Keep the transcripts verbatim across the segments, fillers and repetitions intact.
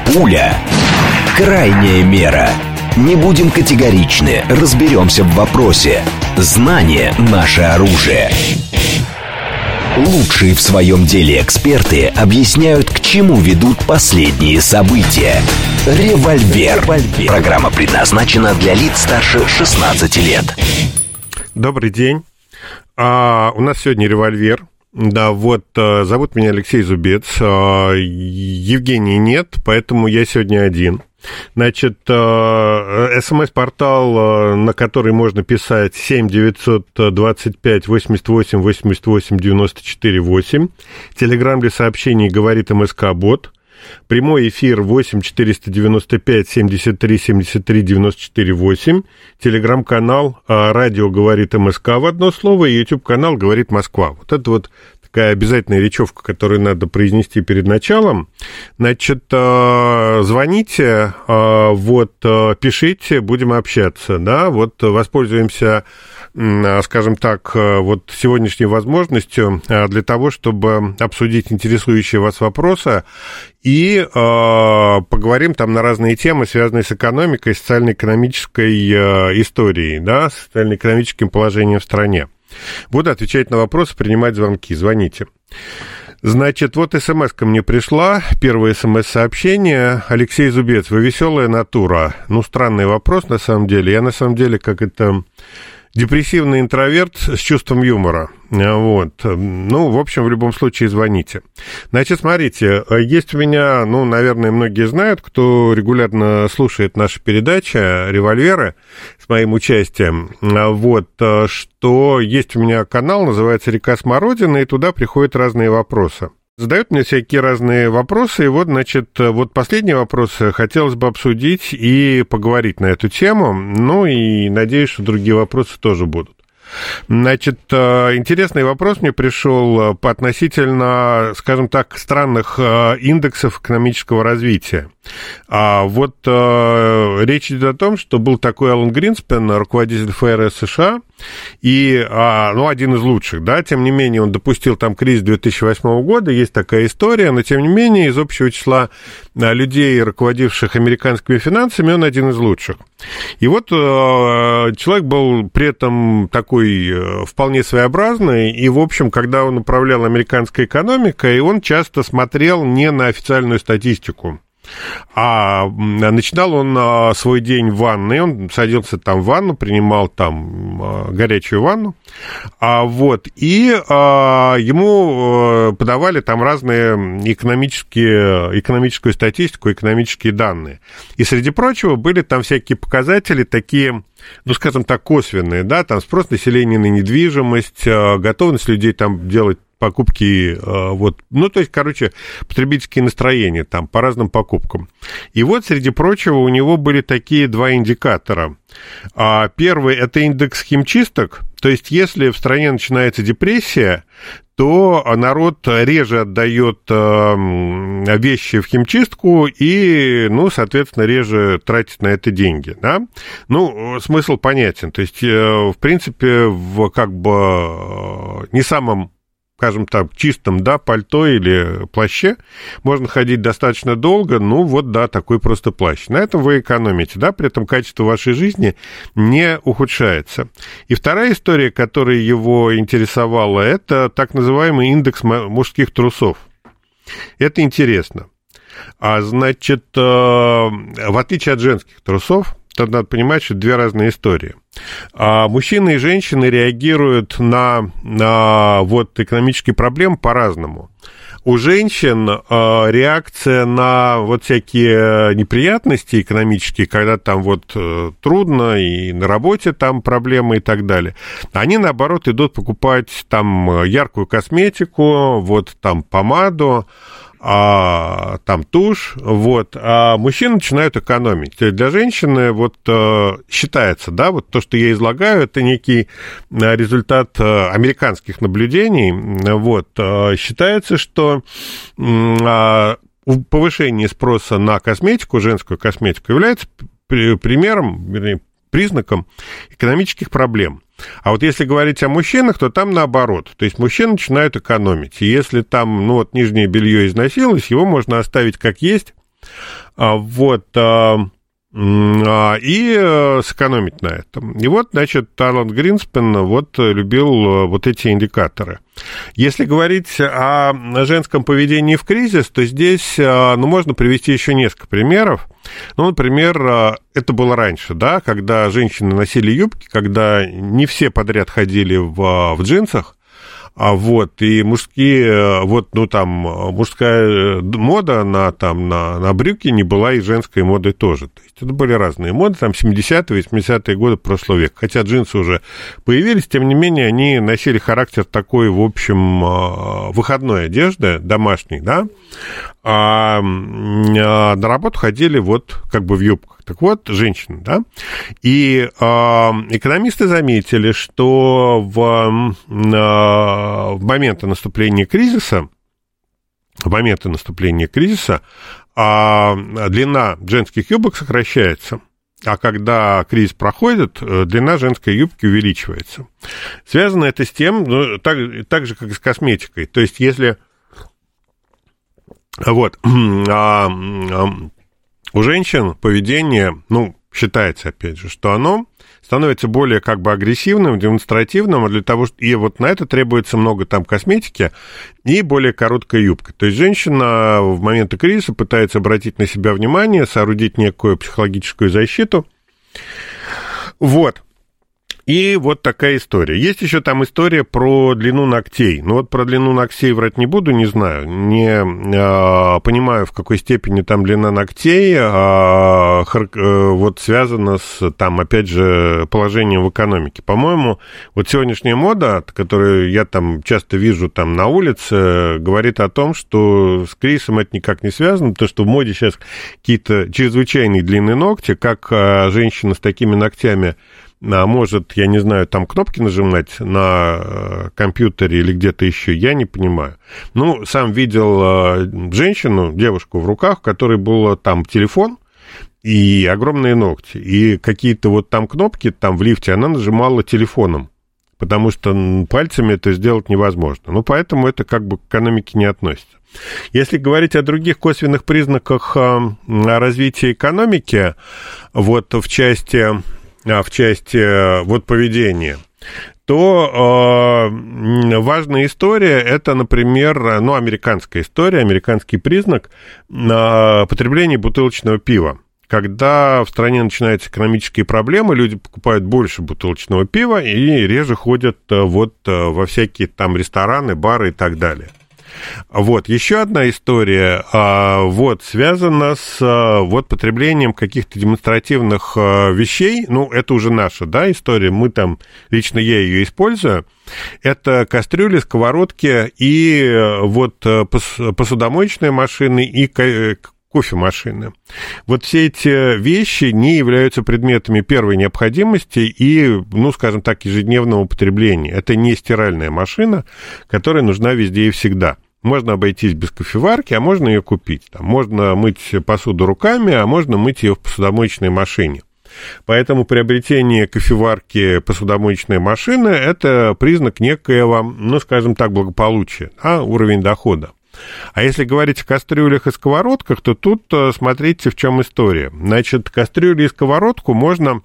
Пуля. Крайняя мера. Не будем категоричны, разберемся в вопросе. Знание – наше оружие. Лучшие в своем деле эксперты объясняют, к чему ведут последние события. Револьвер. Револьвер. Программа предназначена для лиц старше шестнадцати лет. Добрый день. А, у нас сегодня револьвер. Да, вот, зовут меня Алексей Зубец. А, Евгении нет, поэтому я сегодня один. Значит, смс-портал, на который можно писать семь девятьсот двадцать пять восемьдесят восемь восемьдесят восемь девяносто четыре восемь. Телеграм для сообщений говорит МСК-бот. Прямой эфир восемь четыреста девяносто пять семьдесят три семьдесят три девяносто четыре восемь. Телеграм-канал «Радио говорит МСК» в одно слово, и YouTube-канал «Говорит Москва». Вот это вот такая обязательная речевка, которую надо произнести перед началом. Значит, звоните, вот, пишите, будем общаться, да, вот воспользуемся, скажем так, вот сегодняшней возможностью для того, чтобы обсудить интересующие вас вопросы и поговорим там на разные темы, связанные с экономикой, социально-экономической историей, да, социально-экономическим положением в стране. Буду отвечать на вопросы, принимать звонки. Звоните. Значит, вот смс-ка мне пришла. Первое смс-сообщение. Алексей Зубец, вы веселая натура. Ну, странный вопрос, на самом деле. Я, на самом деле, как это... депрессивный интроверт с чувством юмора. Вот. Ну, в общем, в любом случае, звоните. Значит, смотрите, есть у меня, ну, наверное, многие знают, кто регулярно слушает наши передачи «Револьверы» с моим участием, вот, что есть у меня канал, называется «Река Смородина», и туда приходят разные вопросы. Задают мне всякие разные вопросы, и вот, значит, вот последние вопросы хотелось бы обсудить и поговорить на эту тему, ну, и надеюсь, что другие вопросы тоже будут. Значит, интересный вопрос мне пришел по относительно, скажем так, странных индексов экономического развития. А вот речь идет о том, что был такой Алан Гринспен, руководитель ФРС США, и, ну, один из лучших, да, тем не менее, он допустил там кризис две тысячи восьмого года, есть такая история, но, тем не менее, из общего числа людей, руководивших американскими финансами, он один из лучших. И вот человек был при этом такой вполне своеобразный, и, в общем, когда он управлял американской экономикой, он часто смотрел не на официальную статистику, а начинал он свой день в ванной, он садился там в ванну, принимал там горячую ванну, а вот, и а, ему подавали там разные экономические, экономическую статистику, экономические данные. И, среди прочего, были там всякие показатели такие, ну, скажем так, косвенные, да, там спрос населения на недвижимость, готовность людей там делать покупки, вот, ну, то есть, короче, потребительские настроения там по разным покупкам. И вот, среди прочего, у него были такие два индикатора. Первый – это индекс химчисток, то есть, если в стране начинается депрессия, то народ реже отдает вещи в химчистку и, ну, соответственно, реже тратит на это деньги, да? Ну, смысл понятен, то есть, в принципе, в как бы не самом, скажем так, чистом, да, пальто или плаще можно ходить достаточно долго, ну, вот, да, такой просто плащ. На этом вы экономите, да, при этом качество вашей жизни не ухудшается. И вторая история, которая его интересовала, это так называемый индекс мужских трусов. Это интересно. А, значит, в отличие от женских трусов, тут надо понимать, что это две разные истории. А мужчины и женщины реагируют на, на вот, экономические проблемы по-разному. У женщин а, реакция на вот всякие неприятности экономические, когда там вот трудно, и на работе там проблемы и так далее, они, наоборот, идут покупать там яркую косметику, вот там помаду, а, там тушь, вот, а мужчины начинают экономить. Для женщины вот считается, да, вот то, что я излагаю, это некий результат американских наблюдений, вот, считается, что повышение спроса на косметику, женскую косметику, является примером, вернее, признаком экономических проблем. А вот если говорить о мужчинах, то там наоборот. То есть мужчины начинают экономить. И если там, ну вот, нижнее белье износилось, его можно оставить как есть, Вот, и сэкономить на этом. И вот, значит, Алан Гринспен вот любил вот эти индикаторы. Если говорить о женском поведении в кризис, то здесь, ну, можно привести еще несколько примеров. Ну, например, это было раньше, да, когда женщины носили юбки, когда не все подряд ходили в, в джинсах. А вот, и мужские, вот, ну, там, мужская мода на, там, на, на брюки не была и женской модой тоже. То есть это были разные моды, там, семидесятые, восьмидесятые годы прошлого века. Хотя джинсы уже появились, тем не менее, они носили характер такой, в общем, выходной одежды, домашней, да, а на работу ходили вот как бы в юбках. Так вот, женщины, да, и э, экономисты заметили, что в, э, в моменты наступления кризиса, в моменты наступления кризиса э, длина женских юбок сокращается, а когда кризис проходит, длина женской юбки увеличивается. Связано это с тем, ну, так, так же, как и с косметикой, то есть если вот, а, а, у женщин поведение, ну, считается, опять же, что оно становится более как бы агрессивным, демонстративным, а для того, что и вот на это требуется много там косметики и более короткая юбка. То есть женщина в моменты кризиса пытается обратить на себя внимание, соорудить некую психологическую защиту. Вот. И вот такая история. Есть еще там история про длину ногтей. Ну вот про длину ногтей врать не буду, не знаю. Не э, понимаю, в какой степени там длина ногтей э, хар, э, вот связана с, там, опять же, положением в экономике. По-моему, вот сегодняшняя мода, которую я там часто вижу там на улице, говорит о том, что с кризисом это никак не связано, потому что в моде сейчас какие-то чрезвычайные длинные ногти, как э, женщина с такими ногтями может, я не знаю, там кнопки нажимать на компьютере или где-то еще, я не понимаю. Ну, сам видел женщину, девушку в руках, у которой был там телефон и огромные ногти. И какие-то вот там кнопки там в лифте она нажимала телефоном, потому что пальцами это сделать невозможно. Ну, поэтому это как бы к экономике не относится. Если говорить о других косвенных признаках развития экономики, вот в части... в части вот поведения, то э, важная история, это, например, ну, американская история, американский признак э, потребления бутылочного пива. Когда в стране начинаются экономические проблемы, люди покупают больше бутылочного пива и реже ходят вот во всякие там рестораны, бары и так далее. Вот, еще одна история, вот, связана с вот, потреблением каких-то демонстративных вещей, ну, это уже наша, да, история, мы там, лично я ее использую, это кастрюли, сковородки и вот посудомоечные машины и кофемашины. Вот все эти вещи не являются предметами первой необходимости и, ну, скажем так, ежедневного потребления. Это не стиральная машина, которая нужна везде и всегда. Можно обойтись без кофеварки, а можно ее купить. Там можно мыть посуду руками, а можно мыть ее в посудомоечной машине. Поэтому приобретение кофеварки, посудомоечной машины – это признак некоего, ну, скажем так, благополучия, а уровень дохода. А если говорить о кастрюлях и сковородках, то тут смотрите, в чем история. Значит, кастрюлю и сковородку можно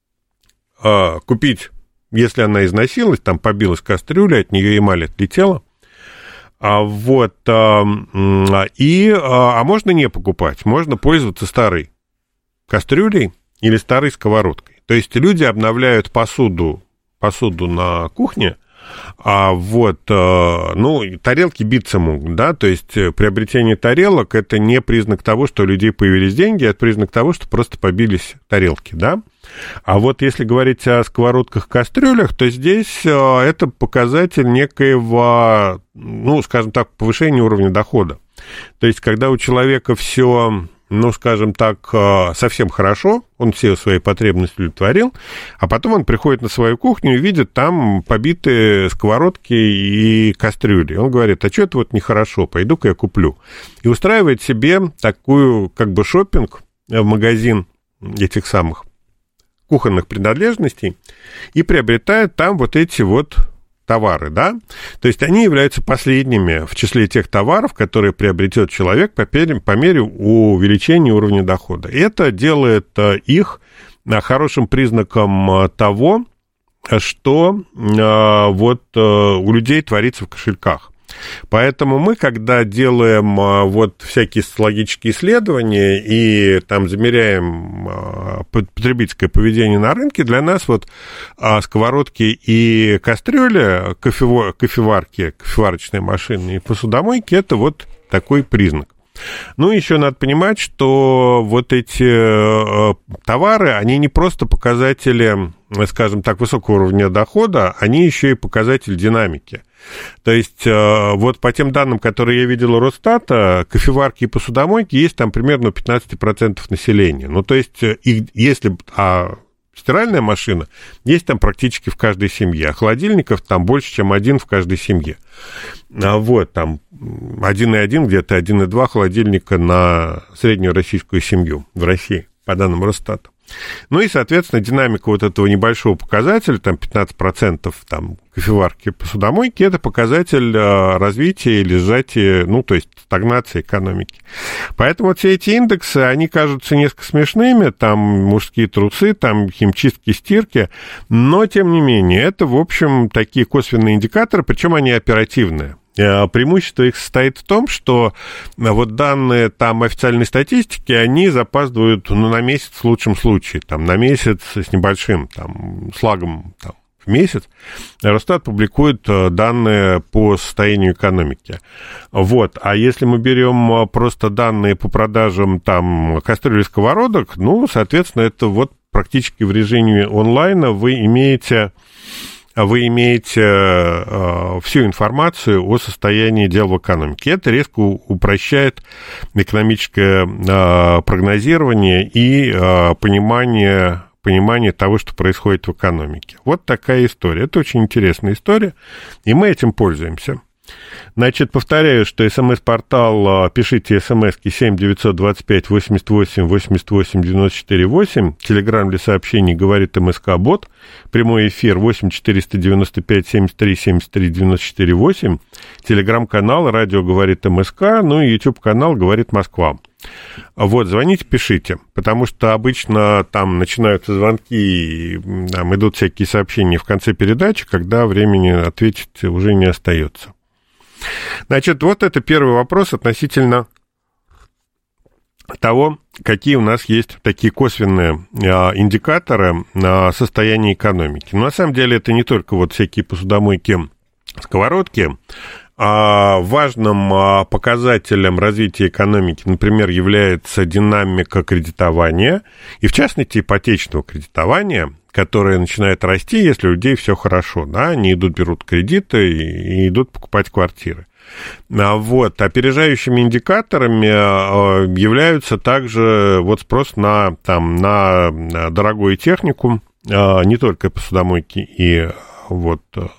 э, купить, если она износилась, там побилась кастрюля, от нее эмаль отлетела. А вот, а, и, а, а можно не покупать, можно пользоваться старой кастрюлей или старой сковородкой. То есть люди обновляют посуду, посуду на кухне, а вот, ну, тарелки биться могут, да, то есть приобретение тарелок – это не признак того, что у людей появились деньги, это признак того, что просто побились тарелки, да. А вот если говорить о сковородках, кастрюлях, то здесь это показатель некоего, ну, скажем так, повышения уровня дохода. То есть когда у человека все... ну, скажем так, совсем хорошо, он все свои потребности удовлетворил, а потом он приходит на свою кухню и видит там побитые сковородки и кастрюли. Он говорит, а что это вот нехорошо, пойду-ка я куплю. И устраивает себе такую, как бы, шопинг в магазин этих самых кухонных принадлежностей и приобретает там вот эти вот товары, да, то есть они являются последними в числе тех товаров, которые приобретет человек по мере, по мере увеличения уровня дохода. И это делает их хорошим признаком того, что вот у людей творится в кошельках. Поэтому мы, когда делаем вот всякие социологические исследования и там замеряем потребительское поведение на рынке, для нас вот сковородки и кастрюли, кофево, кофеварки, кофеварочные машины и посудомойки – это вот такой признак. Ну, еще надо понимать, что вот эти товары, они не просто показатели, скажем так, высокого уровня дохода, они еще и показатель динамики. То есть вот по тем данным, которые я видел у Росстата, кофеварки и посудомойки есть там примерно у пятнадцать процентов населения. Ну, то есть, их, если... А стиральная машина есть там практически в каждой семье, а холодильников там больше, чем один в каждой семье. А вот там один и один, где-то один и два холодильника на среднюю российскую семью в России, по данным Росстата. Ну и, соответственно, динамика вот этого небольшого показателя, там пятнадцать процентов там, кофеварки и посудомойки, это показатель развития или сжатия, ну, то есть стагнации экономики. Поэтому вот все эти индексы, они кажутся несколько смешными, там мужские трусы, там химчистки, стирки, но, тем не менее, это, в общем, такие косвенные индикаторы, причем они оперативные. Преимущество их состоит в том, что вот данные там официальной статистики, они запаздывают ну, на месяц в лучшем случае, там, на месяц с небольшим там, слагом там, в месяц. Росстат публикует данные по состоянию экономики. Вот. А если мы берем просто данные по продажам там, кастрюль и сковородок, ну, соответственно, это вот практически в режиме онлайна вы имеете... вы имеете э, всю информацию о состоянии дел в экономике. Это резко упрощает экономическое э, прогнозирование и э, понимание, понимание того, что происходит в экономике. Вот такая история. Это очень интересная история, и мы этим пользуемся. Значит, повторяю, что СМС-портал, пишите СМСки семь девятьсот двадцать пять восемьдесят восемь восемьдесят восемь девяносто четыре восемь, Телеграм для сообщений говорит МСК-бот, прямой эфир восемь четыреста девяносто пять семьдесят три семьдесят три девяносто четыре восемь, Телеграм-канал радио говорит МСК, ну и YouTube-канал говорит Москва. Вот, звоните, пишите, потому что обычно там начинаются звонки, там идут всякие сообщения в конце передачи, когда времени ответить уже не остается. Значит, вот это первый вопрос относительно того, какие у нас есть такие косвенные а, индикаторы а, состояния экономики. Но на самом деле это не только вот всякие посудомойки, сковородки. А важным а, показателем развития экономики, например, является динамика кредитования, и в частности ипотечного кредитования, которое начинает расти, если у людей все хорошо, да, они идут, берут кредиты и идут покупать квартиры. Вот. Опережающими индикаторами являются также вот спрос на, там, на дорогую технику, не только посудомойки и, вот,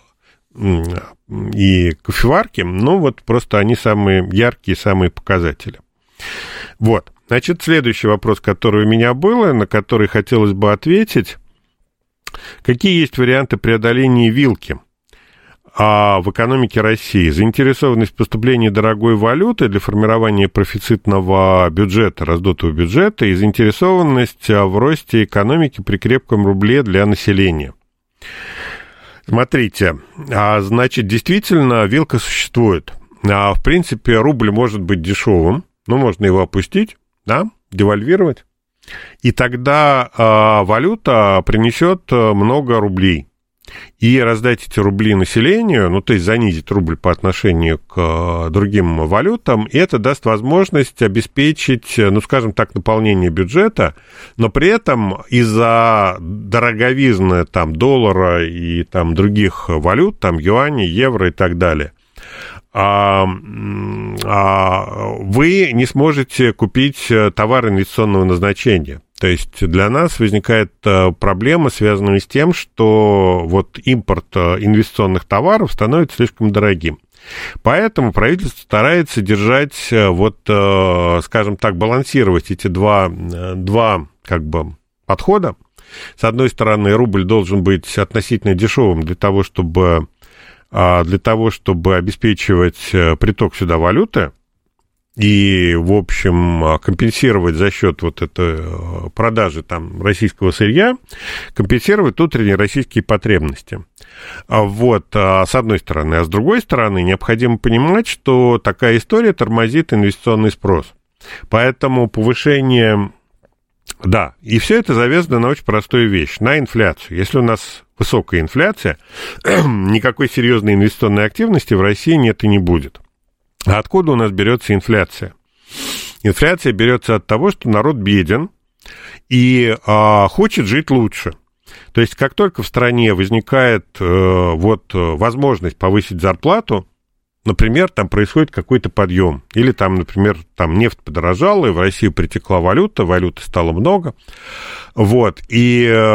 и кофеварки, но вот просто они самые яркие, самые показатели. Вот. Значит, следующий вопрос, который у меня был, на который хотелось бы ответить. Какие есть варианты преодоления вилки а в экономике России? Заинтересованность в поступлении дорогой валюты для формирования профицитного бюджета, раздутого бюджета, и заинтересованность в росте экономики при крепком рубле для населения. Смотрите, а, значит, действительно вилка существует. А, в принципе, рубль может быть дешевым, но можно его опустить, да, девальвировать. И тогда э, валюта принесет много рублей. И раздать эти рубли населению, ну, то есть занизить рубль по отношению к э, другим валютам, и это даст возможность обеспечить, ну, скажем так, наполнение бюджета, но при этом из-за дороговизны там, доллара и там, других валют, там, юаней, евро и так далее, а, а, вы не сможете купить товар инвестиционного назначения. То есть для нас возникает проблема, связанная с тем, что вот импорт инвестиционных товаров становится слишком дорогим. Поэтому правительство старается держать, вот, скажем так, балансировать эти два, два как бы, подхода. С одной стороны, рубль должен быть относительно дешевым для того, чтобы для того, чтобы обеспечивать приток сюда валюты и, в общем, компенсировать за счет вот этой продажи там российского сырья, компенсировать внутренние российские потребности. Вот, с одной стороны. А с другой стороны, необходимо понимать, что такая история тормозит инвестиционный спрос. Поэтому повышение... Да, и все это завязано на очень простую вещь, на инфляцию. Если у нас высокая инфляция, никакой серьезной инвестиционной активности в России нет и не будет. А откуда у нас берется инфляция? Инфляция берется от того, что народ беден и а, хочет жить лучше. То есть, как только в стране возникает э, вот, возможность повысить зарплату, например, там происходит какой-то подъем, или там, например, там нефть подорожала, и в Россию притекла валюта, валюты стало много, вот, и э,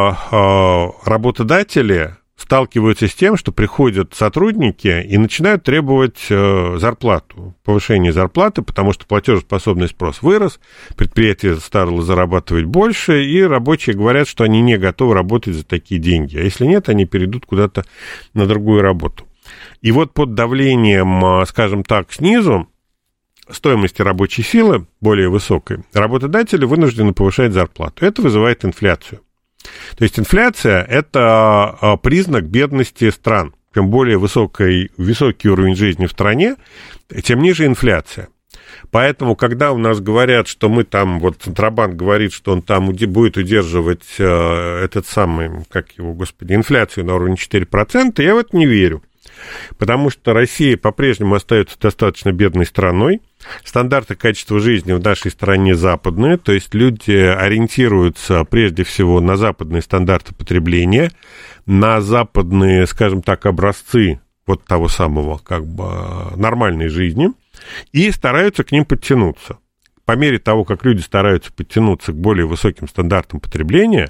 э, работодатели сталкиваются с тем, что приходят сотрудники и начинают требовать э, зарплату, повышение зарплаты, потому что платежеспособный спрос вырос, предприятие стало зарабатывать больше, и рабочие говорят, что они не готовы работать за такие деньги, а если нет, они перейдут куда-то на другую работу. И вот под давлением, скажем так, снизу, стоимости рабочей силы более высокой, работодатели вынуждены повышать зарплату. Это вызывает инфляцию. То есть инфляция – это признак бедности стран. Чем более высокий, высокий уровень жизни в стране, тем ниже инфляция. Поэтому, когда у нас говорят, что мы там, вот Центробанк говорит, что он там будет удерживать э, этот самый, как его, господи, инфляцию на уровне четыре процента, я в это не верю. Потому что Россия по-прежнему остается достаточно бедной страной. Стандарты качества жизни в нашей стране западные, то есть люди ориентируются прежде всего на западные стандарты потребления, на западные, скажем так, образцы вот того самого как бы нормальной жизни и стараются к ним подтянуться. По мере того, как люди стараются подтянуться к более высоким стандартам потребления,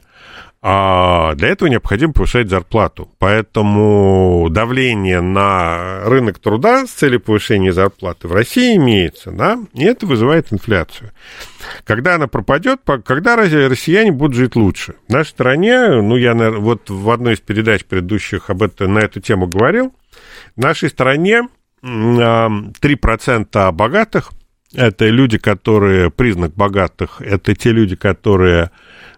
а для этого необходимо повышать зарплату. Поэтому давление на рынок труда с целью повышения зарплаты в России имеется, да, и это вызывает инфляцию. Когда она пропадет, когда россияне будут жить лучше? В нашей стране, ну, я вот в одной из передач предыдущих об этом, на эту тему говорил, в нашей стране три процента богатых, это люди, которые, признак богатых, это те люди, которые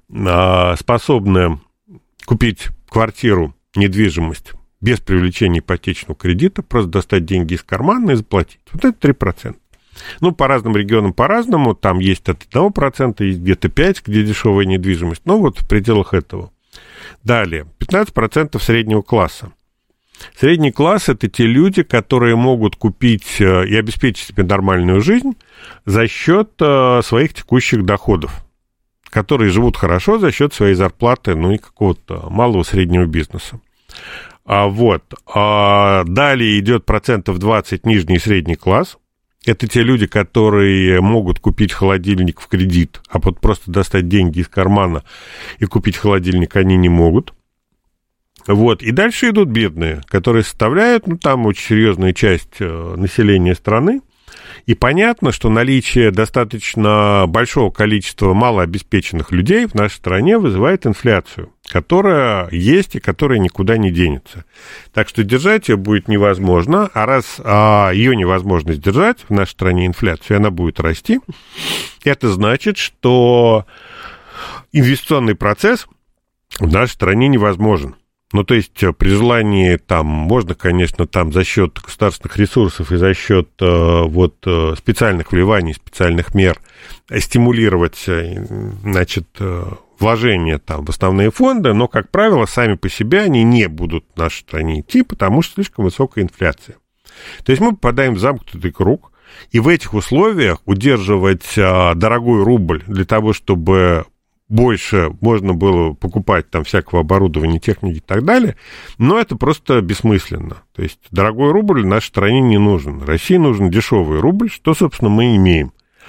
способны купить квартиру, недвижимость без привлечения ипотечного кредита, просто достать деньги из кармана и заплатить. Вот это три процента. Ну, по разным регионам по-разному, там есть от одного процента, есть где-то пять процентов, где дешевая недвижимость, но вот в пределах этого. Далее, пятнадцать процентов среднего класса. Средний класс – это те люди, которые могут купить и обеспечить себе нормальную жизнь за счет своих текущих доходов, которые живут хорошо за счет своей зарплаты, ну и какого-то малого среднего бизнеса. А вот. А далее идет процентов двадцать нижний и средний класс. Это те люди, которые могут купить холодильник в кредит, а вот просто достать деньги из кармана и купить холодильник они не могут. Вот. И дальше идут бедные, которые составляют, ну, там очень серьезная часть населения страны. И понятно, что наличие достаточно большого количества малообеспеченных людей в нашей стране вызывает инфляцию, которая есть и которая никуда не денется. Так что держать ее будет невозможно, а раз а, ее невозможно сдержать в нашей стране инфляцию, она будет расти, это значит, что инвестиционный процесс в нашей стране невозможен. Ну, то есть, при желании, там, можно, конечно, там, за счет государственных ресурсов и за счет, вот, специальных вливаний, специальных мер стимулировать, значит, вложения, там, в основные фонды, но, как правило, сами по себе они не будут в нашей стране идти, потому что слишком высокая инфляция. То есть, мы попадаем в замкнутый круг, и в этих условиях удерживать дорогой рубль для того, чтобы больше можно было покупать там всякого оборудования, техники и так далее, но это просто бессмысленно. То есть дорогой рубль нашей стране не нужен. России нужен дешевый рубль, что, собственно, мы имеем.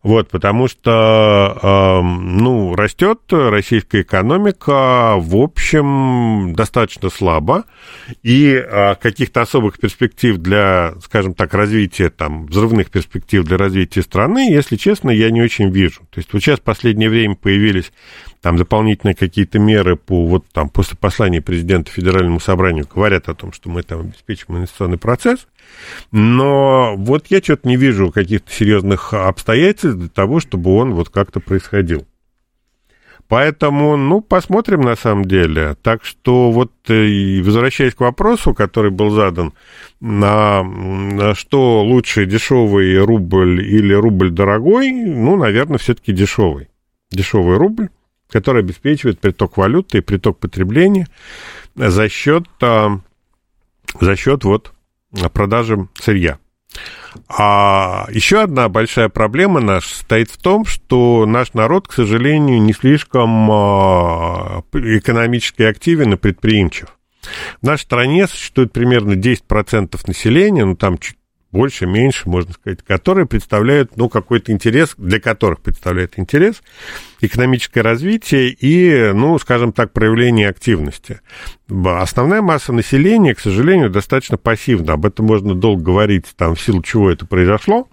Вот, потому что, э, ну, растет российская экономика, в общем, достаточно слабо, и э, каких-то особых перспектив для, скажем так, развития, там, взрывных перспектив для развития страны, если честно, я не очень вижу. То есть вот сейчас в последнее время появились там дополнительные какие-то меры по, вот там, после послания президента Федеральному собранию, говорят о том, что мы там обеспечим инвестиционный процесс, но вот я что-то не вижу каких-то серьезных обстоятельств для того, чтобы он вот как-то происходил. Поэтому, ну, посмотрим на самом деле. Так что вот, возвращаясь к вопросу, который был задан, на, на что лучше, дешевый рубль или рубль дорогой, ну, наверное, все-таки дешевый. Дешевый рубль, который обеспечивает приток валюты и приток потребления за счет, за счет вот продажи сырья. А еще одна большая проблема наша состоит в том, что наш народ, к сожалению, не слишком экономически активен и предприимчив. В нашей стране существует примерно десять процентов населения, ну там чуть больше, меньше, можно сказать, которые представляют, ну, какой-то интерес, для которых представляет интерес экономическое развитие и, ну, скажем так, проявление активности. Основная масса населения, к сожалению, достаточно пассивна. Об этом можно долго говорить, там, в силу чего это произошло.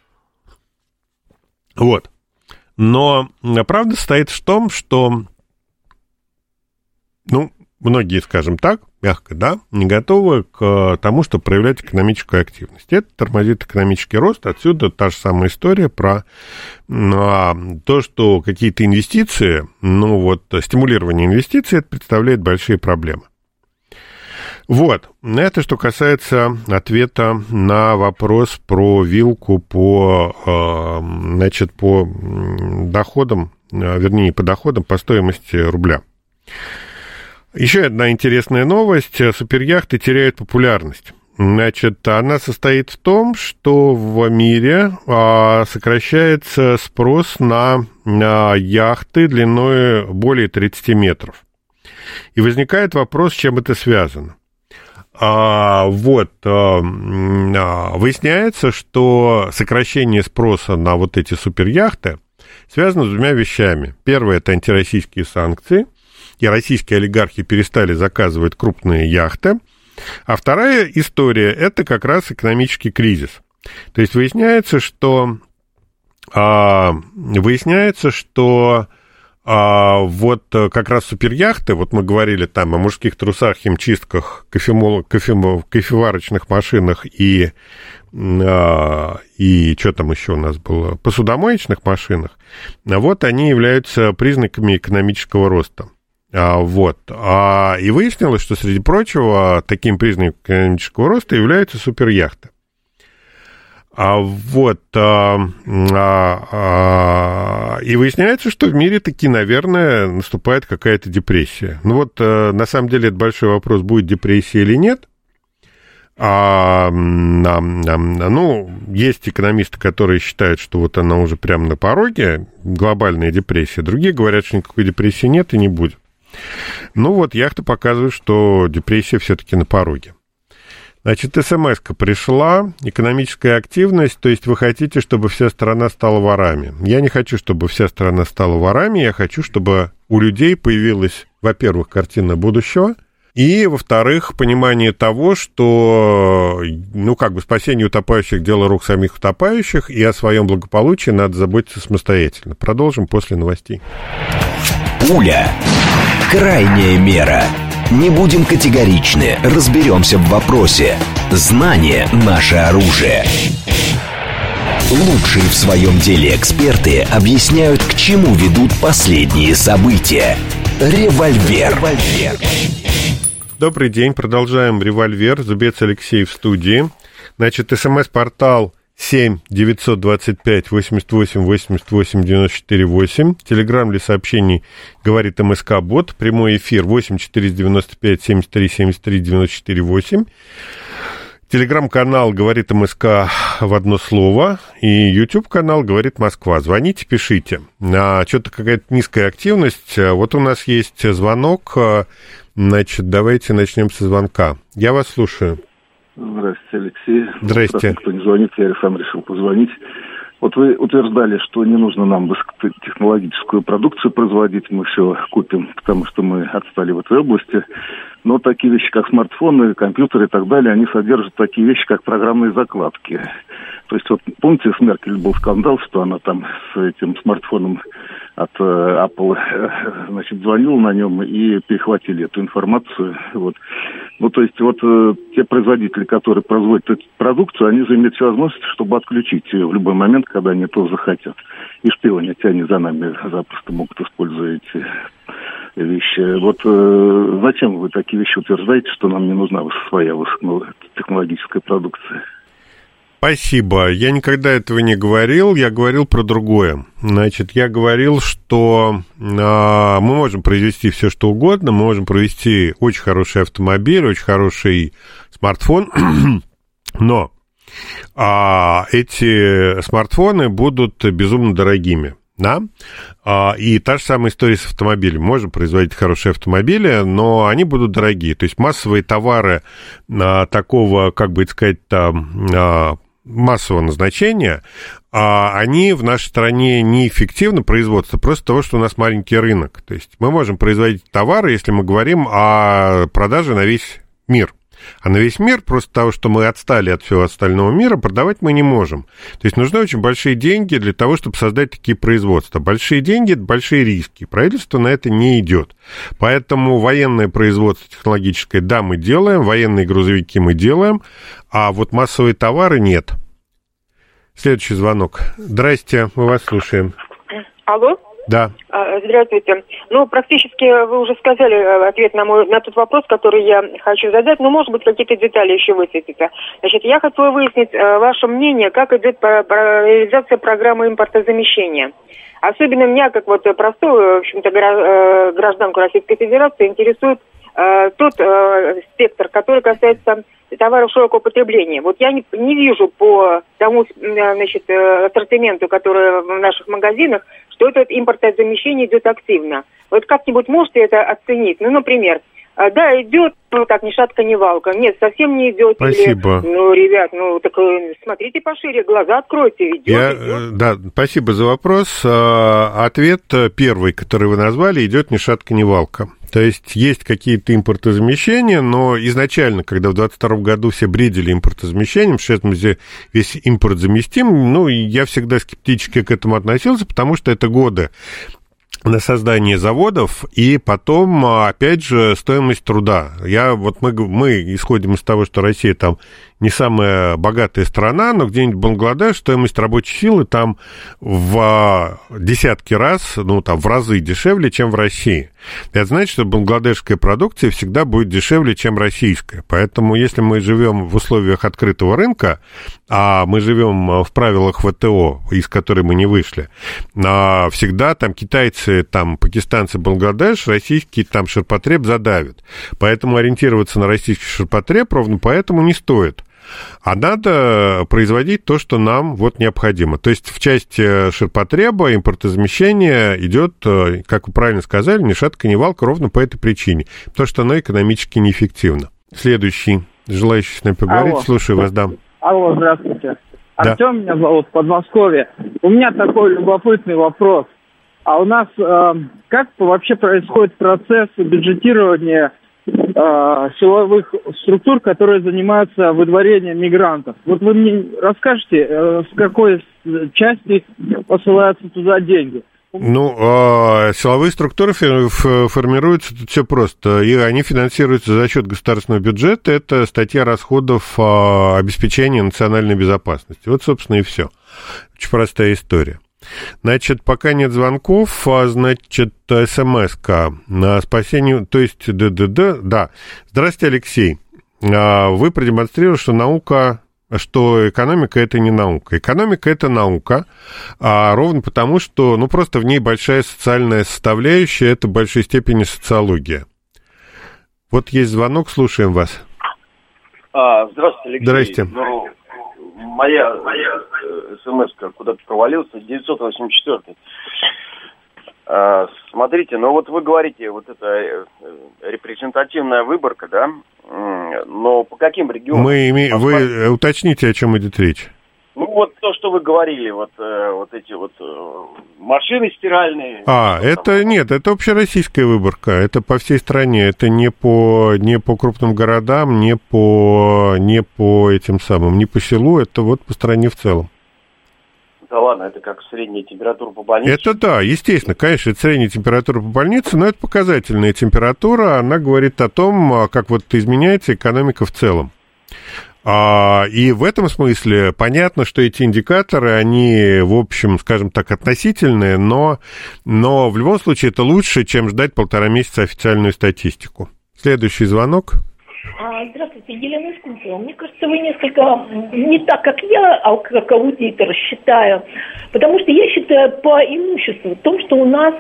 Вот. Но правда состоит в том, что, ну, многие, скажем так, мягко, да, не готовы к тому, чтобы проявлять экономическую активность. Это тормозит экономический рост. Отсюда та же самая история про ну, то, что какие-то инвестиции, ну вот, стимулирование инвестиций, это представляет большие проблемы. Вот, это что касается ответа на вопрос про вилку по, значит, по доходам, вернее, по доходам, по стоимости рубля. Еще одна интересная новость. Суперяхты теряют популярность. Значит, она состоит в том, что в мире а, сокращается спрос на, на яхты длиной более тридцати метров. И возникает вопрос, с чем это связано. А, вот, а, выясняется, что сокращение спроса на вот эти суперяхты связано с двумя вещами. Первое – это антироссийские санкции. И российские олигархи перестали заказывать крупные яхты. А вторая история – это как раз экономический кризис. То есть выясняется, что, а, выясняется, что а, вот как раз суперяхты, вот мы говорили там о мужских трусах, химчистках, кофемол, кофе, кофеварочных машинах и, а, и что там еще у нас было, посудомоечных машинах, вот они являются признаками экономического роста. А, вот. А, и выяснилось, что, среди прочего, таким признаком экономического роста являются суперяхты. А, вот. А, а, а, и выясняется, что в мире таки, наверное, наступает какая-то депрессия. Ну вот, а, на самом деле, это большой вопрос, будет депрессия или нет. А, а, а, ну, есть экономисты, которые считают, что вот она уже прямо на пороге, глобальная депрессия. Другие говорят, что никакой депрессии нет и не будет. Ну вот, яхта показывает, что депрессия все-таки на пороге. Значит, смс-ка пришла, экономическая активность, то есть вы хотите, чтобы вся страна стала ворами. Я не хочу, чтобы вся страна стала ворами, я хочу, чтобы у людей появилась, во-первых, картина будущего, и, во-вторых, понимание того, что, ну, как бы спасение утопающих – дело рук самих утопающих, и о своем благополучии надо заботиться самостоятельно. Продолжим после новостей. Пуля. Крайняя мера. Не будем категоричны, разберемся в вопросе. Знание – наше оружие. Лучшие в своем деле эксперты объясняют, к чему ведут последние события. Револьвер. Добрый день, продолжаем «Револьвер». Зубец Алексей в студии. Значит, смс-портал семь девятьсот двадцать пять восемьдесят восемь восемьдесят восемь девяносто четыре восемь. Телеграм для сообщений говорит МСК-бот. Прямой эфир восемь четыреста девяносто пять семьдесят три семьдесят три девяносто четыре восемь. Телеграм-канал говорит МСК в одно слово. И YouTube-канал говорит Москва. Звоните, пишите. А, что-то какая-то низкая активность. Вот у нас есть звонок. Значит, давайте начнем со звонка. Я вас слушаю. Здравствуйте, Алексей. Здрасте. Раз никто не звонит, я сам решил позвонить. Вот вы утверждали, что не нужно нам высокотехнологическую продукцию производить, мы все купим, потому что мы отстали в этой области. Но такие вещи, как смартфоны, компьютеры и так далее, они содержат такие вещи, как программные закладки. То есть, вот помните, с Меркель был скандал, что она там с этим смартфоном от э, Apple, э, значит, звонила на нем и перехватили эту информацию. Вот. Ну, то есть, вот э, те производители, которые производят эту продукцию, они же имеют все возможности, чтобы отключить ее в любой момент, когда они этого захотят. И шпионить они за нами запросто могут использовать эти вещи. Вот э, зачем вы такие вещи утверждаете, что нам не нужна своя высокотехнологическая продукция? Спасибо. Я никогда этого не говорил, я говорил про другое. Значит, я говорил, что э, мы можем произвести все, что угодно, мы можем провести очень хороший автомобиль, очень хороший смартфон, но э, эти смартфоны будут безумно дорогими. Да? И та же самая история с автомобилем. Можем производить хорошие автомобили, но они будут дорогие. То есть массовые товары а, такого, как бы сказать, там, а, массового назначения, а, они в нашей стране неэффективны, производство, просто того, что у нас маленький рынок. То есть мы можем производить товары, если мы говорим о продаже на весь мир. А на весь мир, просто того, что мы отстали от всего остального мира, продавать мы не можем. То есть нужны очень большие деньги для того, чтобы создать такие производства. Большие деньги – это большие риски. Правительство на это не идет. Поэтому военное производство технологическое, да, мы делаем, военные грузовики мы делаем, а вот массовые товары нет. Следующий звонок. Здрасте, мы вас слушаем. Алло? Да. Здравствуйте. Ну, практически вы уже сказали ответ на мой на тот вопрос, который я хочу задать, но, может быть, какие-то детали еще высветятся. Значит, я хотела выяснить ваше мнение, как идет реализация программы импортозамещения. Особенно меня, как вот простую, в общем-то, гражданку Российской Федерации, интересует э, тот э, спектр, который касается товаров широкого потребления. Вот я не, не вижу по тому, значит, ассортименту, который в наших магазинах, что это импортозамещение идет активно. Вот как-нибудь можете это оценить? Ну, например, да, идет, ну, так, ни шатка, ни валка. Нет, совсем не идет. Спасибо. Или, ну, ребят, ну, так смотрите пошире, глаза откройте. Идет, Я, идет. Да, спасибо за вопрос. Ответ первый, который вы назвали, идет ни шатка, ни валка. То есть есть какие-то импортозамещения, но изначально, когда в двадцать втором году все бредили импортозамещением, сейчас мы весь импорт заместим, ну, я всегда скептически к этому относился, потому что это годы на создание заводов, и потом, опять же, стоимость труда. Я, вот мы, мы исходим из того, что Россия там не самая богатая страна, но где-нибудь в Бангладеш стоимость рабочей силы там в десятки раз, ну, там, в разы дешевле, чем в России. Это значит, что бангладешская продукция всегда будет дешевле, чем российская. Поэтому, если мы живем в условиях открытого рынка, а мы живем в правилах ВТО, из которой мы не вышли, всегда там китайцы, там, пакистанцы, Бангладеш, российский там ширпотреб задавят. Поэтому ориентироваться на российский ширпотреб ровно поэтому не стоит. А надо производить то, что нам вот необходимо. То есть в части ширпотреба импортозамещение идет, как вы правильно сказали, ни шатка, ни валка, ровно по этой причине. Потому что оно экономически неэффективно. Следующий, желающий с нами поговорить, Алло. Слушаю вас, да. Алло, здравствуйте. Да. Артем меня зовут, Подмосковье. У меня такой любопытный вопрос. А у нас э, как вообще происходит процесс бюджетирования э, силовых структур, которые занимаются выдворением мигрантов? Вот вы мне расскажете, э, с какой части посылаются туда деньги? Ну, э, силовые структуры формируются, тут все просто, и они финансируются за счет государственного бюджета, это статья расходов э, обеспечения национальной безопасности. Вот, собственно, и все. Очень простая история. Значит, пока нет звонков, значит, смс-ка на спасение, то есть, ДДД, да. Здравствуйте, Алексей. Вы продемонстрировали, что наука, что экономика – это не наука. Экономика – это наука, а ровно потому, что, ну, просто в ней большая социальная составляющая, это в большей степени социология. Вот есть звонок, слушаем вас. А, здравствуйте, Алексей. Здрасте. Ну, моя, моя смс-ка куда-то провалился, девятьсот восемьдесят четыре. А, смотрите, ну вот вы говорите, вот это репрезентативная выборка, да? Но по каким регионам? Мы име... Вы уточните, о чем идет речь. Ну, вот то, что вы говорили, вот, э, вот эти вот э, машины стиральные. А, это там... нет, это общероссийская выборка, это по всей стране, это не по, не по крупным городам, не по, не по этим самым, не по селу, это вот по стране в целом. Да ладно, это как средняя температура по больнице? Это да, естественно, конечно, это средняя температура по больнице, но это показательная температура, она говорит о том, как вот изменяется экономика в целом. И в этом смысле понятно, что эти индикаторы, они, в общем, скажем так, относительные, но, но в любом случае это лучше, чем ждать полтора месяца официальную статистику. Следующий звонок. Здравствуйте, Елена из Кунцево. Мне кажется, вы несколько не так, как я, а как аудитор считаю. Потому что я считаю по имуществу, в том, что у нас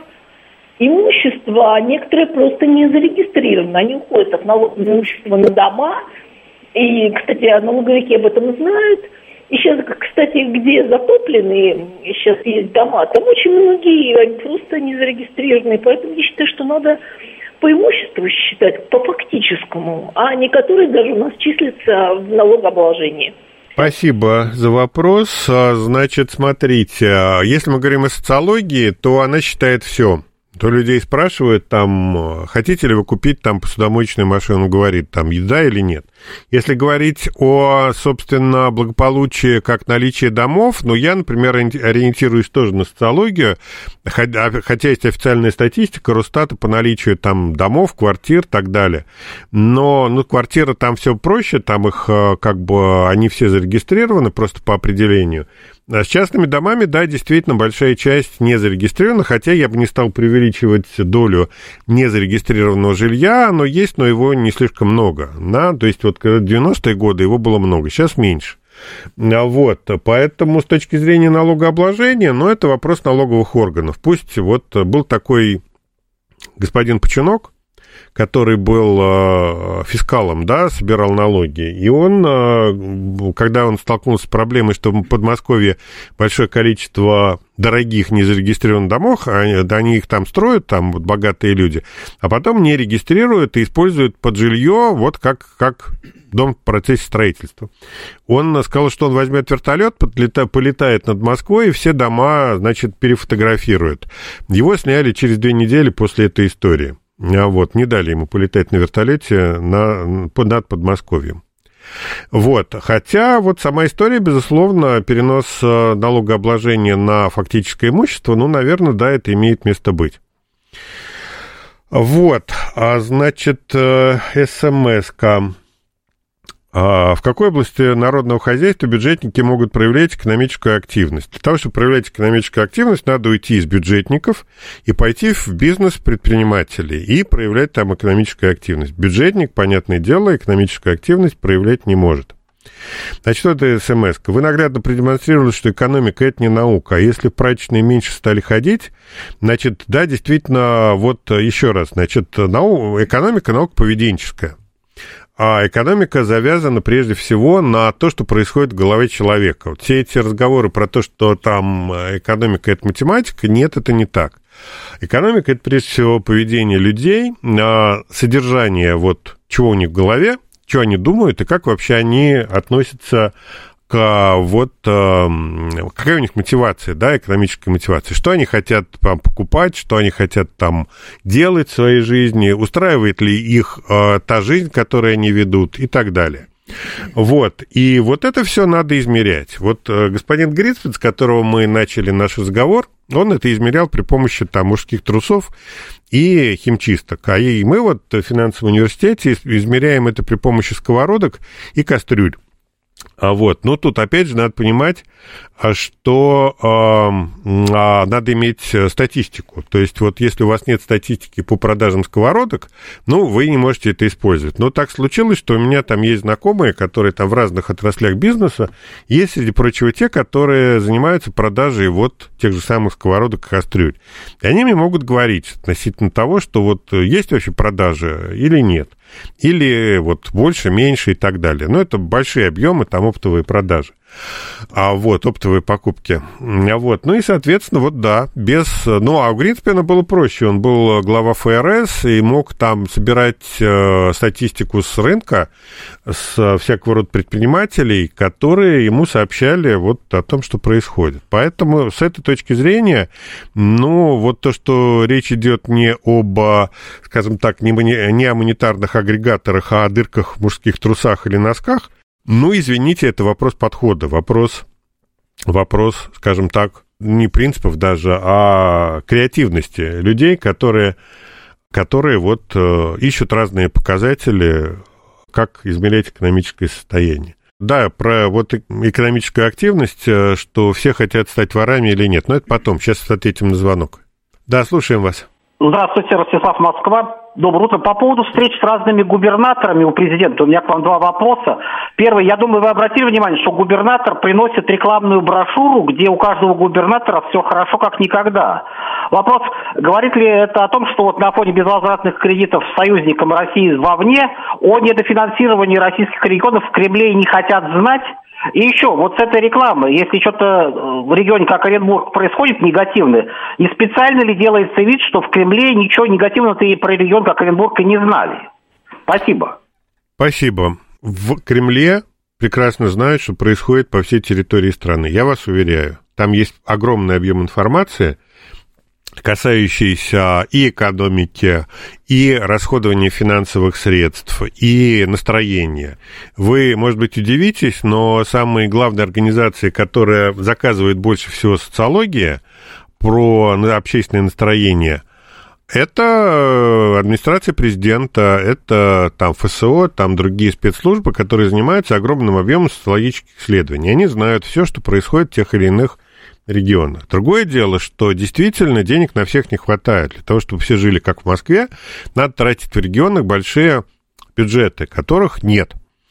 имущество некоторые просто не зарегистрировано. Они уходят от налога на имущество на дома. И, кстати, налоговики об этом знают. И сейчас, кстати, где затопленные сейчас есть дома, там очень многие они просто не зарегистрированы. Поэтому я считаю, что надо по имуществу считать, по фактическому, а не которые даже у нас числятся в налогообложении. Спасибо за вопрос. Значит, смотрите, если мы говорим о социологии, то она считает все. То людей спрашивают, там, хотите ли вы купить там посудомоечную машину, он говорит, там, еда или нет. Если говорить о, собственно, благополучии как наличии домов, ну, я, например, ориентируюсь тоже на социологию, хотя есть официальная статистика Росстата по наличию там домов, квартир и так далее. Но, ну, квартиры там все проще, там их, как бы, они все зарегистрированы просто по определению. А с частными домами, да, действительно, большая часть не зарегистрирована, хотя я бы не стал преувеличивать долю незарегистрированного жилья, оно есть, но его не слишком много, да, то есть вот в девяностые годы его было много, сейчас меньше. Вот, поэтому с точки зрения налогообложения, ну, это вопрос налоговых органов. Пусть вот был такой господин Починок, который был э, фискалом, да, собирал налоги, и он, э, когда он столкнулся с проблемой, что в Подмосковье большое количество дорогих незарегистрированных домов, они, они их там строят, там вот богатые люди, а потом не регистрируют и используют под жилье, вот как, как дом в процессе строительства. Он сказал, что он возьмет вертолет, подлета, полетает над Москвой, и все дома, значит, перефотографирует. Его сняли через две недели после этой истории. А вот, не дали ему полетать на вертолете на, над Подмосковьем. Вот, хотя вот сама история, безусловно, перенос налогообложения на фактическое имущество, ну, наверное, да, это имеет место быть. Вот, а значит, СМС-ка. В какой области народного хозяйства бюджетники могут проявлять экономическую активность? Для того, чтобы проявлять экономическую активность, надо уйти из бюджетников и пойти в бизнес предпринимателей и проявлять там экономическую активность. Бюджетник, понятное дело, экономическую активность проявлять не может. Значит, что это СМС-ка? Вы наглядно продемонстрировали, что экономика – это не наука. А если прачечные меньше стали ходить, значит, да, действительно, вот еще раз, значит, нау... экономика – наука поведенческая. А экономика завязана прежде всего на то, что происходит в голове человека. Вот все эти разговоры про то, что там экономика – это математика, нет, это не так. Экономика – это прежде всего поведение людей, содержание вот чего у них в голове, что они думают и как вообще они относятся к вот какая у них мотивация, да, экономическая мотивация, что они хотят там покупать, что они хотят там делать в своей жизни, устраивает ли их та жизнь, которую они ведут и так далее. Вот, и вот это все надо измерять. Вот господин Грицфельд, с которого мы начали наш разговор, он это измерял при помощи там мужских трусов и химчисток. А и мы вот в финансовом университете измеряем это при помощи сковородок и кастрюль. А вот, ну, тут, опять же, надо понимать, что э, э, надо иметь статистику. То есть, вот, если у вас нет статистики по продажам сковородок, ну, вы не можете это использовать. Но так случилось, что у меня там есть знакомые, которые там в разных отраслях бизнеса, есть, среди прочего, те, которые занимаются продажей вот тех же самых сковородок и кастрюль. И они мне могут говорить относительно того, что вот есть вообще продажи или нет. Или вот больше, меньше и так далее. Но это большие объемы, там там оптовые продажи. А вот, оптовые покупки. А вот, ну и, соответственно, вот да, без... Ну, а у Гринспена было проще. Он был глава эф эр эс и мог там собирать э, статистику с рынка, с всякого рода предпринимателей, которые ему сообщали вот о том, что происходит. Поэтому с этой точки зрения, ну, вот то, что речь идет не об, скажем так, не, не о монетарных агрегаторах, а о дырках в мужских трусах или носках, ну, извините, это вопрос подхода, вопрос, вопрос, скажем так, не принципов даже, а креативности людей, которые, которые вот э, ищут разные показатели, как измерять экономическое состояние. Да, про вот экономическую активность, что все хотят стать ворами или нет, но это потом, сейчас ответим на звонок. Да, слушаем вас. Здравствуйте, Ростислав, Москва. Доброе утро. По поводу встреч с разными губернаторами у президента у меня к вам два вопроса. Первый, я думаю, вы обратили внимание, что губернатор приносит рекламную брошюру, где у каждого губернатора все хорошо как никогда. Вопрос, говорит ли это о том, что вот на фоне безвозвратных кредитов союзникам России вовне о недофинансировании российских регионов в Кремле не хотят знать? И еще, вот с этой рекламы, если что-то в регионе, как Оренбург, происходит негативное, не специально ли делается вид, что в Кремле ничего негативного и про регион, как Оренбург, и не знали? Спасибо. Спасибо. В Кремле прекрасно знают, что происходит по всей территории страны. Я вас уверяю, там есть огромный объем информации, касающиеся и экономики, и расходования финансовых средств, и настроения. Вы, может быть, удивитесь, но самые главные организации, которые заказывают больше всего социология про общественное настроение, это администрация президента, это там эф эс о, там другие спецслужбы, которые занимаются огромным объемом социологических исследований. Они знают все, что происходит в тех или иных регионах. Другое дело, что действительно денег на всех не хватает. Для того, чтобы все жили как в Москве, надо тратить в регионах большие бюджеты, которых нет.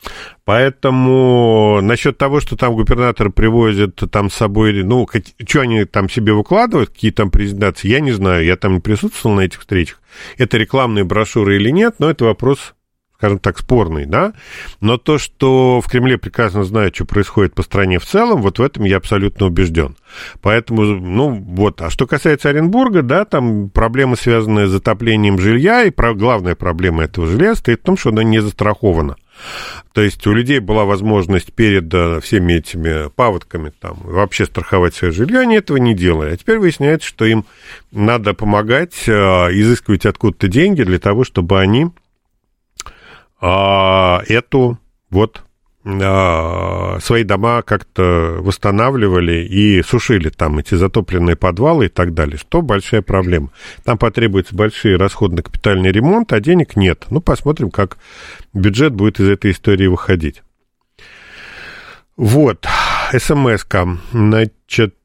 Поэтому насчет того, что там губернаторы привозят там с собой, ну, как, что они там себе выкладывают, какие там презентации, я не знаю, я там не присутствовал на этих встречах. Это рекламные брошюры или нет, но это вопрос, скажем так, спорный, да, но то, что в Кремле прекрасно знают, что происходит по стране в целом, вот в этом я абсолютно убежден. Поэтому, ну, вот, а что касается Оренбурга, да, там проблемы, связанные с затоплением жилья, и про, главная проблема этого жилья стоит в том, что оно не застраховано. То есть у людей была возможность перед всеми этими паводками там вообще страховать свое жилье, они этого не делали. А теперь выясняется, что им надо помогать, изыскивать откуда-то деньги для того, чтобы они эту вот свои дома как-то восстанавливали и сушили там эти затопленные подвалы и так далее, что большая проблема. Там потребуются большие расходы на капитальный ремонт, а денег нет. Ну, посмотрим, как бюджет будет из этой истории выходить. Вот, смс-ка. Значит,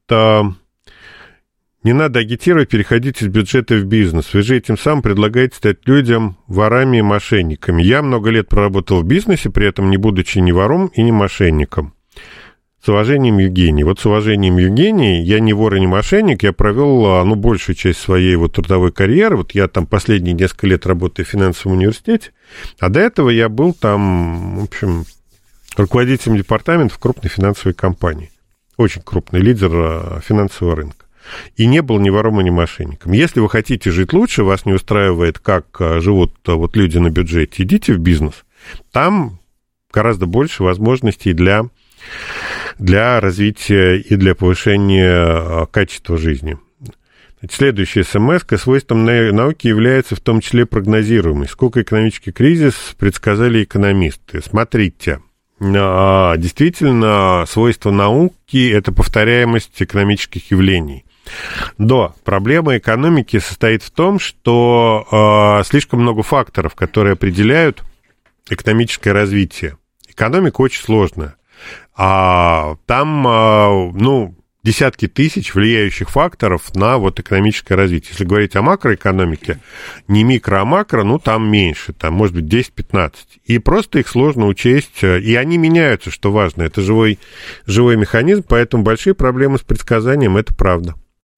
не надо агитировать, переходить из бюджета в бизнес. Вы же этим самым предлагаете стать людям ворами и мошенниками. Я много лет проработал в бизнесе, при этом не будучи ни вором и ни мошенником. С уважением, Евгений. Вот с уважением, Евгений, я не вор и не мошенник, я провел, ну, большую часть своей вот трудовой карьеры. Вот я там последние несколько лет работаю в финансовом университете, а до этого я был там, в общем, руководителем департамента в крупной финансовой компании. Очень крупный лидер финансового рынка. И не был ни вором, ни мошенником. Если вы хотите жить лучше, вас не устраивает, как живут вот люди на бюджете, идите в бизнес. Там гораздо больше возможностей для, для развития и для повышения качества жизни. Следующая смс-ка. Свойством науки является в том числе прогнозируемость. Сколько экономический кризис предсказали экономисты? Смотрите. Действительно, свойство науки – это повторяемость экономических явлений. Но проблема экономики состоит в том, что э, слишком много факторов, которые определяют экономическое развитие. Экономика очень сложная. А там, э, ну, десятки тысяч влияющих факторов на вот экономическое развитие. Если говорить о макроэкономике, не микро, а макро, ну, там меньше, там, может быть, десять-пятнадцать. И просто их сложно учесть, и они меняются, что важно. Это живой, живой механизм, поэтому большие проблемы с предсказанием, это правда.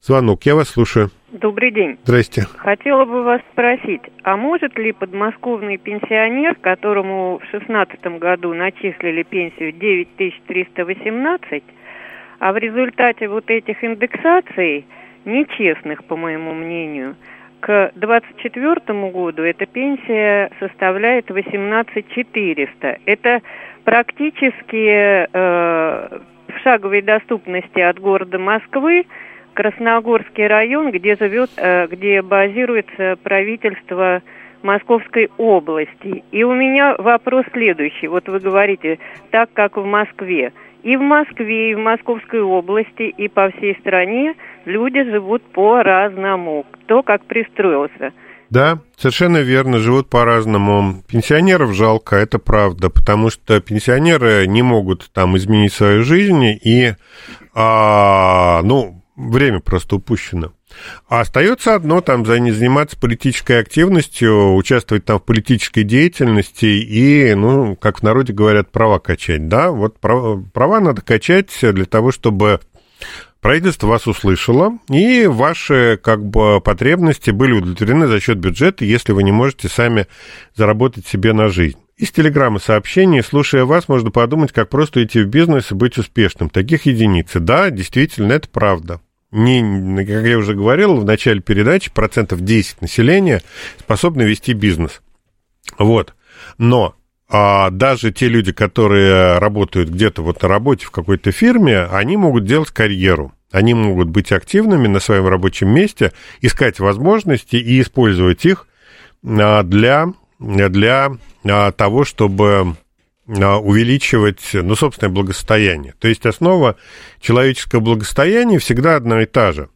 Звонок, я вас слушаю. Добрый день. Здрасте. Хотела бы вас спросить, а может ли подмосковный пенсионер, которому в шестнадцатом году начислили пенсию девять тысяч триста восемнадцать, а в результате вот этих индексаций, нечестных, по моему мнению, к двадцать четвёртому году эта пенсия составляет восемнадцать тысяч четыреста. Это практически э, в шаговой доступности от города Москвы Красногорский район, где живет, э, где базируется правительство Московской области. И у меня вопрос следующий. Вот вы говорите, так как в Москве. И в Москве, и в Московской области, и по всей стране люди живут по-разному. Кто как пристроился. Да, совершенно верно, живут по-разному. Пенсионеров жалко, это правда, потому что пенсионеры не могут там изменить свою жизнь, и, а, ну, время просто упущено. А остается одно, там, заниматься политической активностью, участвовать там в политической деятельности и, ну, как в народе говорят, права качать, да, вот права, права надо качать для того, чтобы правительство вас услышало, и ваши, как бы, потребности были удовлетворены за счет бюджета, если вы не можете сами заработать себе на жизнь. Из телеграммы сообщений, слушая вас, можно подумать, как просто идти в бизнес и быть успешным. Таких единицы. Да, действительно, это правда. Не, как я уже говорил в начале передачи, процентов десять населения способны вести бизнес. Вот. Но а, даже те люди, которые работают где-то вот на работе в какой-то фирме, они могут делать карьеру. Они могут быть активными на своем рабочем месте, искать возможности и использовать их а, для, для а, того, чтобы увеличивать, ну, собственное благосостояние. То есть основа человеческого благосостояния всегда одна и та же.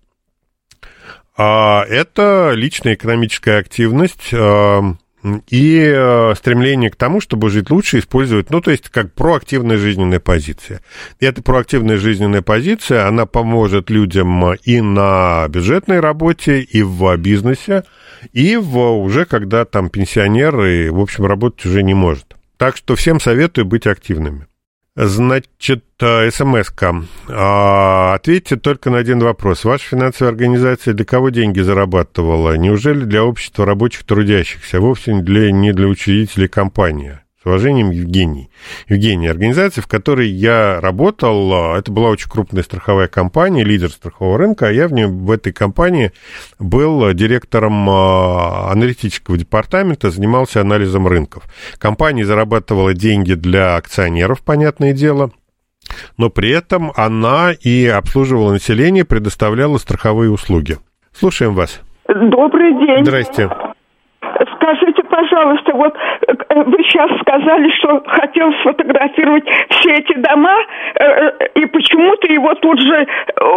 Это личная экономическая активность и стремление к тому, чтобы жить лучше, использовать, ну, то есть как проактивная жизненная позиция. И эта проактивная жизненная позиция, она поможет людям и на бюджетной работе, и в бизнесе, и в, уже когда там пенсионер, и, в общем, работать уже не может. Так что всем советую быть активными. Значит, смс-ка. Ответьте только на один вопрос. Ваша финансовая организация для кого деньги зарабатывала? Неужели для общества рабочих трудящихся, а вовсе не для, не для учредителей компании? С уважением, Евгений. Евгений, организация, в которой я работал, это была очень крупная страховая компания, лидер страхового рынка, а я в ней, в этой компании был директором аналитического департамента, занимался анализом рынков. Компания зарабатывала деньги для акционеров, понятное дело, но при этом она и обслуживала население, предоставляла страховые услуги. Слушаем вас. Добрый день. Здрасте. Скажите, пожалуйста, вот вы сейчас сказали, что хотел сфотографировать все эти дома, и почему-то его тут же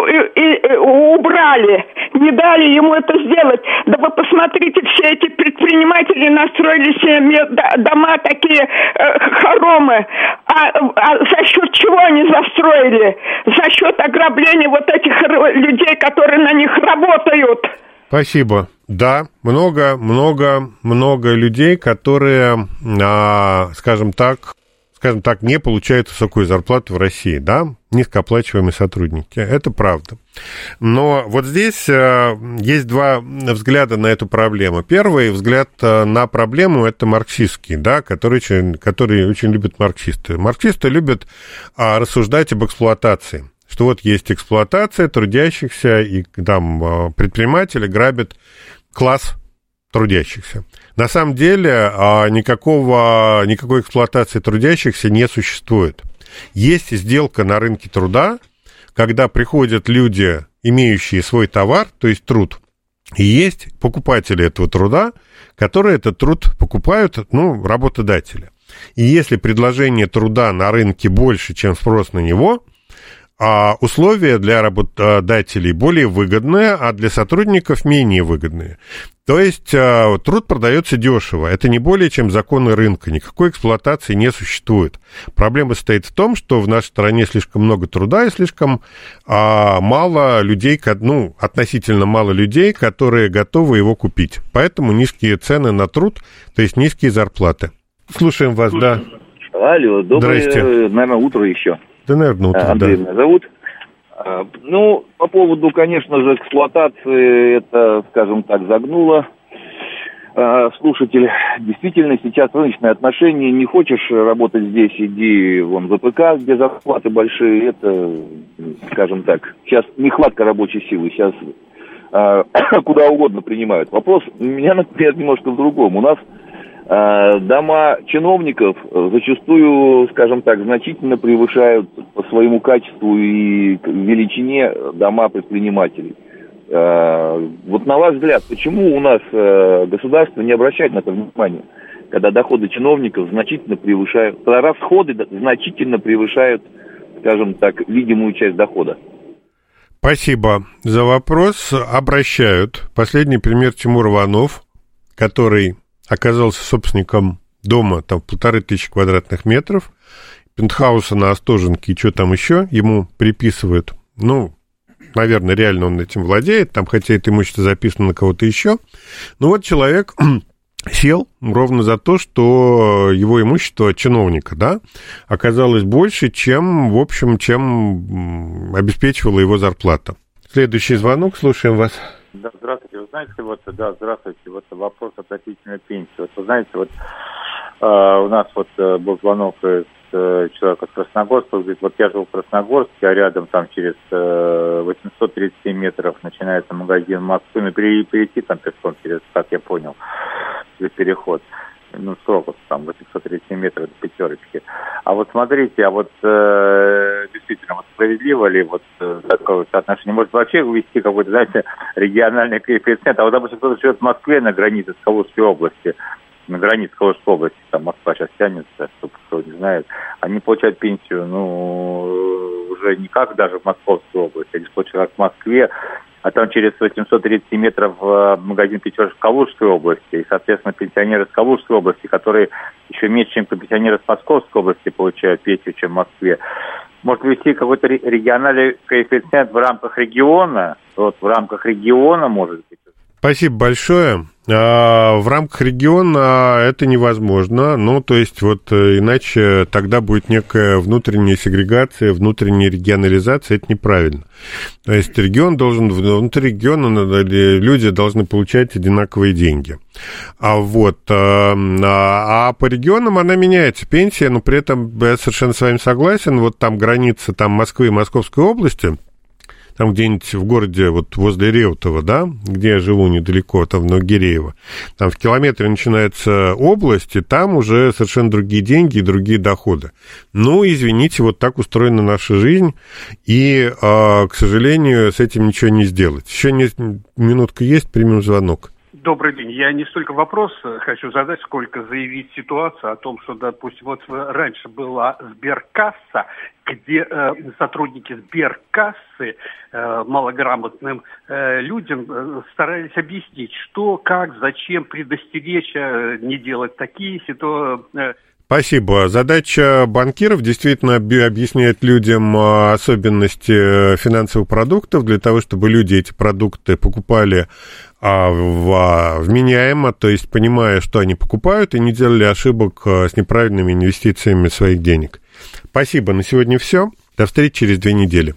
убрали, не дали ему это сделать. Да вы посмотрите, все эти предприниматели настроили себе дома такие хоромы. А, а за счет чего они застроили? За счет ограбления вот этих людей, которые на них работают. Спасибо. Да, много, много, много людей, которые, а, скажем так, скажем так, не получают высокую зарплату в России, да, низкооплачиваемые сотрудники, это правда. Но вот здесь а, есть два взгляда на эту проблему. Первый взгляд на проблему – это марксистский, да, который очень, который очень любят марксисты. Марксисты любят а, рассуждать об эксплуатации. Что вот есть эксплуатация трудящихся, и там предприниматели грабят класс трудящихся. На самом деле никакого, никакой эксплуатации трудящихся не существует. Есть сделка на рынке труда, когда приходят люди, имеющие свой товар, то есть труд, и есть покупатели этого труда, которые этот труд покупают, ну, работодатели. И если предложение труда на рынке больше, чем спрос на него, а условия для работодателей более выгодные, а для сотрудников менее выгодные. То есть труд продается дешево. Это не более чем законы рынка. Никакой эксплуатации не существует. Проблема состоит в том, что в нашей стране слишком много труда и слишком а, мало людей, ну, относительно мало людей, которые готовы его купить. Поэтому низкие цены на труд, то есть низкие зарплаты. Слушаем вас, да. Алло, доброе, наверное, утро еще. Да, наверное, утро, Андрей да. меня зовут. Ну, по поводу, конечно же, эксплуатации, это, скажем так, загнуло. Слушатель, действительно, сейчас рыночные отношения, не хочешь работать здесь, иди вон в ВПК, где зарплаты большие, это, скажем так, сейчас нехватка рабочей силы, сейчас э, куда угодно принимают. Вопрос у меня, например, немножко в другом. У нас э, дома чиновников зачастую, скажем так, значительно превышают по своему качеству и величине дома предпринимателей. Вот на ваш взгляд, почему у нас государство не обращает на это внимание, когда доходы чиновников значительно превышают, когда расходы значительно превышают, скажем так, видимую часть дохода? Спасибо за вопрос. Обращают. Последний пример Тимур Иванов, который оказался собственником дома там, в полторы тысячи квадратных метров, пентхауса на Остоженке и что там еще, ему приписывают, ну, наверное, реально он этим владеет, там, хотя это имущество записано на кого-то еще. Но вот человек сел ровно за то, что его имущество чиновника, да, оказалось больше, чем, в общем, чем обеспечивала его зарплата. Следующий звонок, слушаем вас. Да, здравствуйте. Вы знаете, вот, да, здравствуйте, вот вопрос относительно пенсии. Вот вы знаете, вот э, у нас вот э, был звонок из человек из Красногорска, говорит, вот я живу в Красногорске, а рядом там через э, восемьсот тридцать семь метров начинается магазин Москвы, ну, перейти там пешком через, как я понял, через переход, ну, срок вот там восемьсот тридцать семь метров до пятерочки. А вот смотрите, а вот э, действительно, вот справедливо ли вот э, такое соотношение? Может вообще ввести какой-то, знаете, региональный коэффициент? А вот, допустим, кто-то живет в Москве на границе с Калужской области, на границе Калужской области, там Москва сейчас тянется, чтобы кто не знает, они получают пенсию, ну, уже не как даже в Московской области, они получают в Москве, а там через восемьсот тридцать метров магазин «Пятерочка» в Калужской области, и, соответственно, пенсионеры из Калужской области, которые еще меньше, чем пенсионеры из Московской области получают пенсию, чем в Москве. Может ввести какой-то региональный коэффициент в рамках региона, вот в рамках региона, может быть. Спасибо большое. В рамках региона это невозможно, ну, то есть вот иначе тогда будет некая внутренняя сегрегация, внутренняя регионализация, это неправильно. То есть регион должен, внутри региона люди должны получать одинаковые деньги. А вот, а по регионам она меняется, пенсия, но при этом я совершенно с вами согласен, вот там граница там Москвы и Московской области, там где-нибудь в городе, вот возле Реутова, да, где я живу недалеко, там в Новогиреево, там в километре начинается область, и там уже совершенно другие деньги и другие доходы. Ну, извините, вот так устроена наша жизнь, и, к сожалению, с этим ничего не сделать. Еще не, минутка есть, примем звонок. Добрый день. Я не столько вопрос хочу задать, сколько заявить ситуацию о том, что, допустим, вот раньше была Сберкасса, где э, сотрудники Сберкассы э, малограмотным э, людям э, старались объяснить, что, как, зачем, предостеречь, э, не делать такие ситуации. Э, Спасибо. Задача банкиров действительно объяснять людям особенности финансовых продуктов для того, чтобы люди эти продукты покупали вменяемо, то есть понимая, что они покупают, и не делали ошибок с неправильными инвестициями своих денег. Спасибо. На сегодня все. До встречи через две недели.